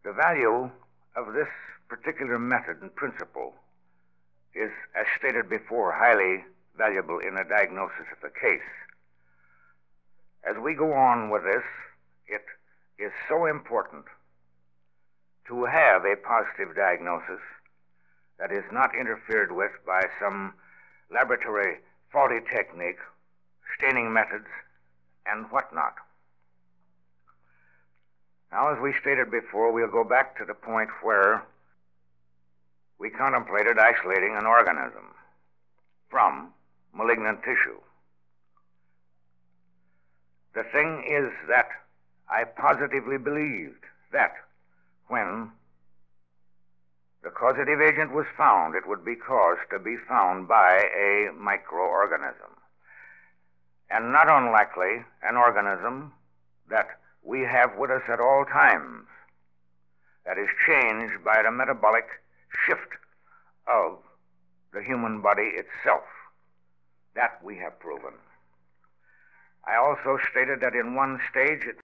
The value of this particular method and principle is, as stated before, highly valuable in a diagnosis of the case. As we go on with this, it is so important to have a positive diagnosis that is not interfered with by some laboratory faulty technique, staining methods, and whatnot. Now, as we stated before, we'll go back to the point where we contemplated isolating an organism from malignant tissue. The thing is that I positively believed that when the causative agent was found, it would be caused to be found by a microorganism, and not unlikely an organism that we have with us at all times, that is changed by the metabolic shift of the human body itself. That we have proven. I also stated that in one stage it